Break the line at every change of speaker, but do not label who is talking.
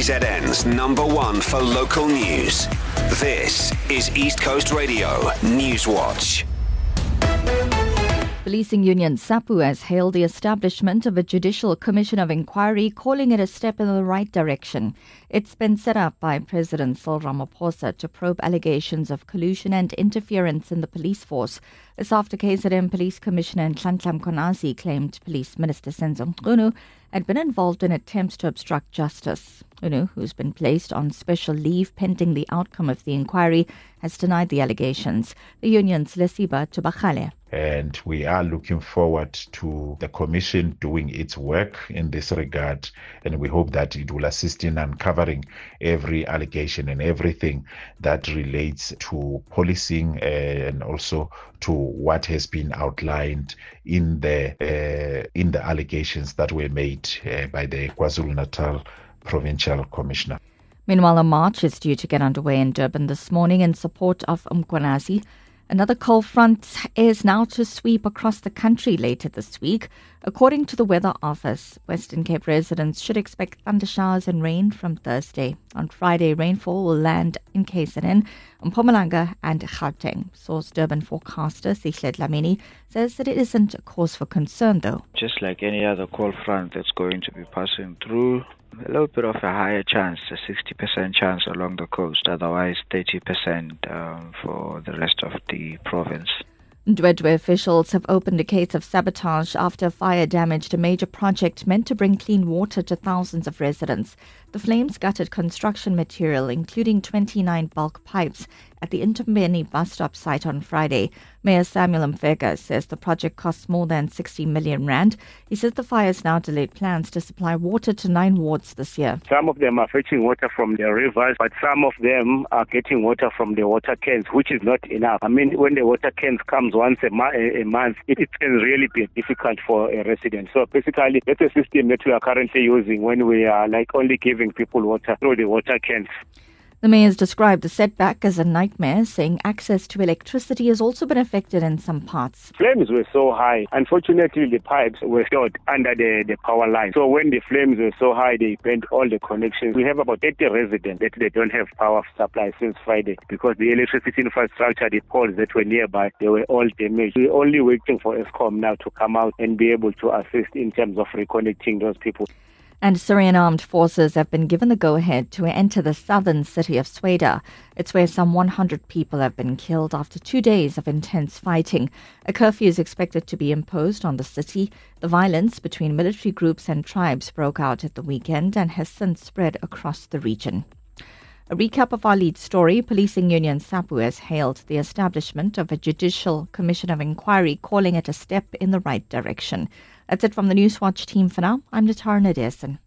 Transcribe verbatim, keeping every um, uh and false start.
K Z N's number one for local news. This is East Coast Radio News Watch.
Policing union SAPU has hailed the establishment of a judicial commission of inquiry, calling it a step in the right direction. It's been set up by President Cyril Ramaphosa to probe allegations of collusion and interference in the police force. This after K Z N Police Commissioner Nhlanhla Mkhwanazi claimed Police Minister Senzo Mchunu had been involved in attempts to obstruct justice. Mchunu, who's been placed on special leave pending the outcome of the inquiry, has denied the allegations. The union's Lesiba Tubakale.
And we are looking forward to the Commission doing its work in this regard. And we hope that it will assist in uncovering every allegation and everything that relates to policing and also to what has been outlined in the uh, in the allegations that were made uh, by the KwaZulu-Natal Provincial Commissioner.
Meanwhile, a march is due to get underway in Durban this morning in support of Mkhwanazi. Another cold front is now to sweep across the country later this week. According to the Weather Office, Western Cape residents should expect thunder showers and rain from Thursday. On Friday, rainfall will land in K Z N, Mpumalanga and Gauteng. Source Durban forecaster Sihle Dlamini says that it isn't a cause for concern, though.
Just like any other cold front that's going to be passing through, a little bit of a higher chance, a sixty percent chance along the coast, otherwise thirty percent um, for the rest of the province.
Ndwedwe officials have opened a case of sabotage after a fire damaged a major project meant to bring clean water to thousands of residents. The flames gutted construction material, including twenty-nine bulk pipes, at the Intermbeni bus stop site on Friday. Mayor Samuel Mfeka says the project costs more than sixty million rand. He says the fires now delayed plans to supply water to nine wards this year.
Some of them are fetching water from the rivers, but some of them are getting water from the water cans, which is not enough. I mean, when the water cans comes once a, mo- a month, it, it can really be difficult for a resident. So basically, that's a system that we are currently using when we are like only giving people water through the water cans.
The mayor has described the setback as a nightmare, saying access to electricity has also been affected in some parts.
Flames were so high. Unfortunately, the pipes were stored under the, the power line. So when the flames were so high, they bent all the connections. We have about thirty residents that they don't have power supply since Friday because the electricity infrastructure, the poles that were nearby, they were all damaged. We're only waiting for Eskom now to come out and be able to assist in terms of reconnecting those people.
And Syrian armed forces have been given the go-ahead to enter the southern city of Sweda. It's where some one hundred people have been killed after two days of intense fighting. A curfew is expected to be imposed on the city. The violence between military groups and tribes broke out at the weekend and has since spread across the region. A recap of our lead story. Policing union SAPU has hailed the establishment of a judicial commission of inquiry, calling it a step in the right direction. That's it from the Newswatch team for now. I'm Natara Nadesan.